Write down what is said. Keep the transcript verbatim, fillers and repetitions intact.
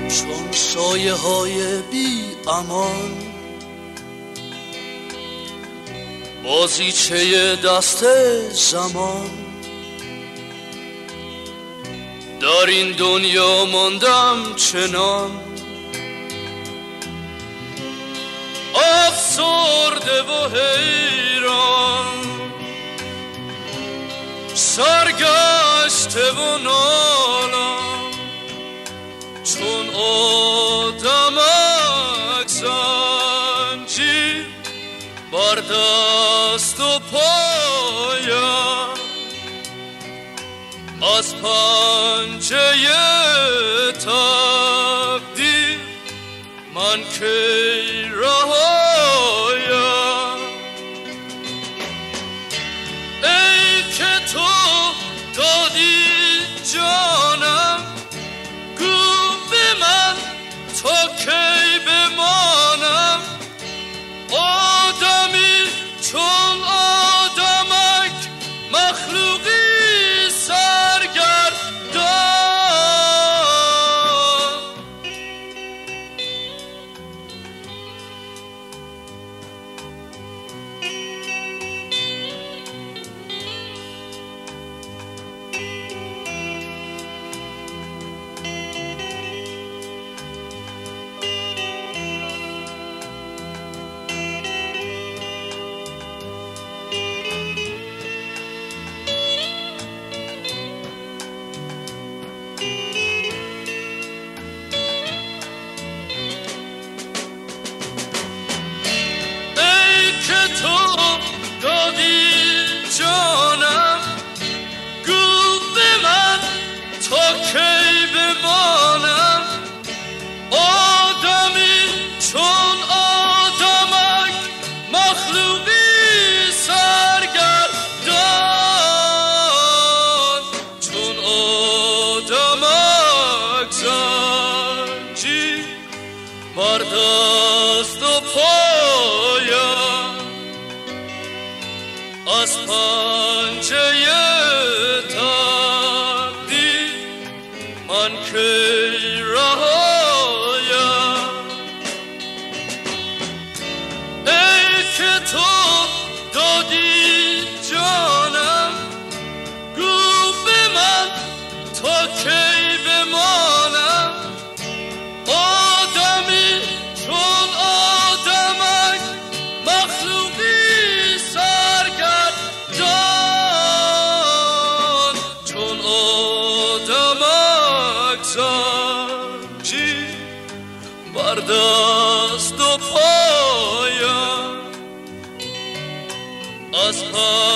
چون سایه های بی امان، بازیچه دست زمان. در این دنیا ماندم چنان افسرده و حیران، سرگشته و نالان، چون آدمک زنجیر بر دست و پایم، از پنجه تقدیر من کی رهایم. ای که تو دادی جانم، گو به من تا کی بمانم. آدمی چون آدمک، مخلوقی جانم، گو به من تا کی بمانم. آدمی چون آدمک، مخلوقی سرگردان، چون آدمک زنجیر بر دست و پایم، از پنجه تقدیر من کی رهایم. ای که تو دادی جانم، گو به من تا کی بمانم. آدمی چون آدمک، مخلوقی زنجیر بر دست و پایم، از پا